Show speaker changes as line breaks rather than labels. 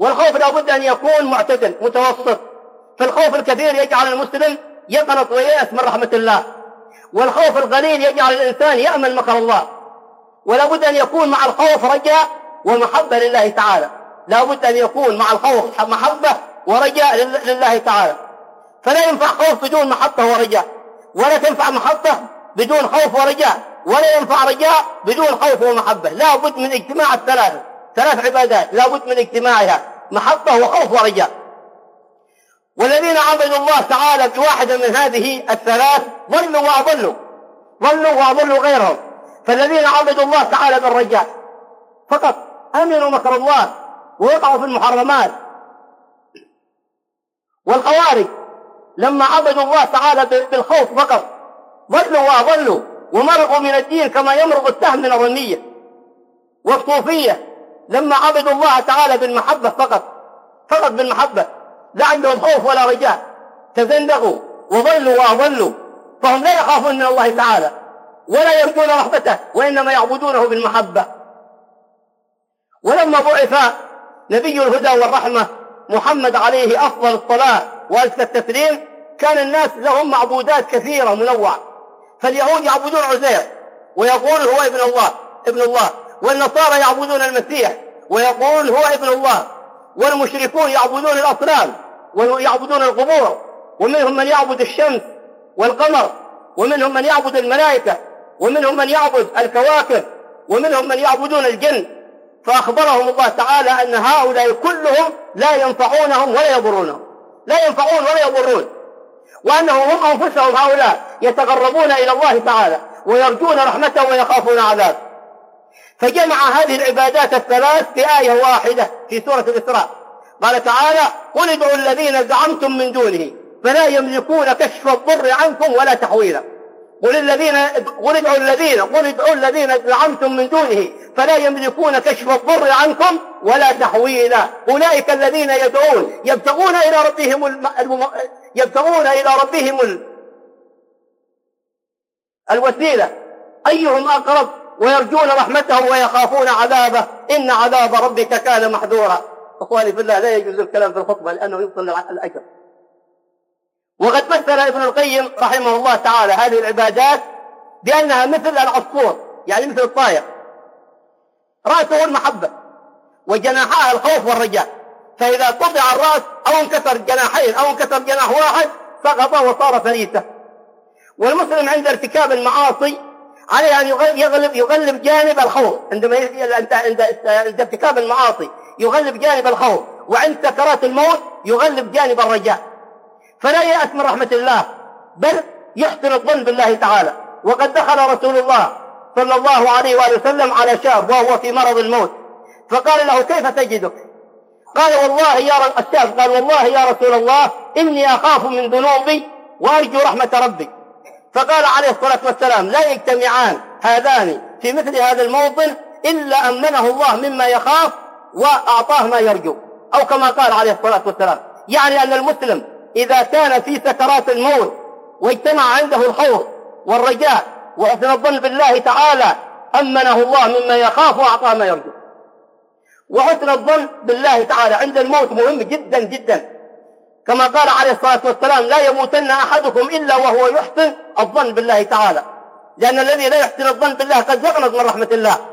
والخوف لا بد أن يكون معتدل متوسط، فالخوف الكثير يجعل المسلم يقنط وييأس من رحمة الله، والخوف القليل يجعل الإنسان يأمن مكر الله. ولا بد أن يكون مع الخوف رجاء ومحبة لله تعالى، لا بد أن يكون مع الخوف محبة ورجاء لله تعالى. فلا ينفع خوف بدون محبة ورجاء، ولا تنفع محبة بدون خوف ورجاء، ولا ينفع رجاء بدون خوف ومحبة. لا بد من اجتماع ثلاث عبادات لا بد من اجتماعها، محبة وخوف ورجاء. والذين عبدوا الله تعالى بواحدة من هذه الثلاث ضلوا وأضلوا غيرهم. فالذين عبدوا الله تعالى بالرجاء فقط أمنوا مكر الله ووقعوا في المحرمات. والخوارج لما عبدوا الله تعالى بالخوف فقط ضلوا وأضلوا ومرقوا من الدين كما يمرق السهم من الرمية. والصوفية لما عبدوا الله تعالى بالمحبة فقط بالمحبة، لا عندهم خوف ولا رجاء، تزندقوا وضلوا وأضلوا، فهم لا يخافون من الله تعالى ولا يرجون رحمته، وإنما يعبدونه بالمحبة. ولما بعث نبي الهدى والرحمة محمد عليه أفضل الصلاة وأزكى التسليم كان الناس لهم معبودات كثيرة منوعة. فاليهود يعبدون عزير ويقول هو ابن الله، والنصارى يعبدون المسيح ويقول هو ابن الله، والمشركون يعبدون الأصنام ويعبدون القبور، ومنهم من يعبد الشمس والقمر، ومنهم من يعبد الملائكة، ومنهم من يعبد الكواكب، ومنهم من يعبدون الجن. فأخبرهم الله تعالى أن هؤلاء كلهم لا ينفعونهم ولا يضرونهم، وأنهم هم أنفسهم هؤلاء يتقربون إلى الله تعالى ويرجون رحمته ويخافون عذابه. فجمع هذه العبادات الثلاث في آية واحدة في سورة الإسراء. قال تعالى: قل ادعوا الذين زعمتم من دونه فلا يملكون كشف الضر عنكم ولا تحويلا. قل ادعوا الذين زعمتم من دونه فلا يملكون كشف الضر عنكم ولا تحويلا. أولئك الذين يبتغون إلى ربهم الوسيلة أيهم أقرب ويرجون رحمته ويخافون عذابه إن عذاب ربك كان محذورا. أخواني في الله، لا يجوز الكلام في الخطبة لأنه يوصل الأجر. وقد مثل ابن القيم رحمه الله تعالى هذه العبادات بأنها مثل العصفور، يعني مثل الطائر، رأسه المحبة وجناحها الخوف والرجاء، فإذا قطع الرأس أو انكسر جناحين أو انكسر جناح واحد سقط وصار فريسة. والمسلم عند ارتكاب المعاصي عليه أن يغلب جانب الخوف، عند ارتكاب المعاصي يغلب جانب الخوف، وعند سكرات الموت يغلب جانب الرجاء، فلا يأس من رحمة الله بل يحسن الظن بالله تعالى. وقد دخل رسول الله صلى الله عليه وآله وسلم على شاب وهو في مرض الموت، فقال له: كيف تجدك؟ قال: والله يا رسول الله إني أخاف من ذنوبي وأرجو رحمة ربي. فقال عليه الصلاة والسلام: لا يجتمعان هذان في مثل هذا الموطن إلا أمنه الله مما يخاف وأعطاه ما يرجو، أو كما قال عليه الصلاة والسلام. يعني أن المسلم إذا كان في سكرات الموت واجتمع عنده الخوف والرجاء وحسن الظن بالله تعالى أمنه الله مما يخاف وأعطاه ما يرجو. وحسن الظن بالله تعالى عند الموت مهم جدا جدا، كما قال عليه الصلاة والسلام: لا يموتن أحدكم إلا وهو يحسن الظن بالله تعالى، لأن الذي لا يحسن الظن بالله قد يقنط من رحمة الله.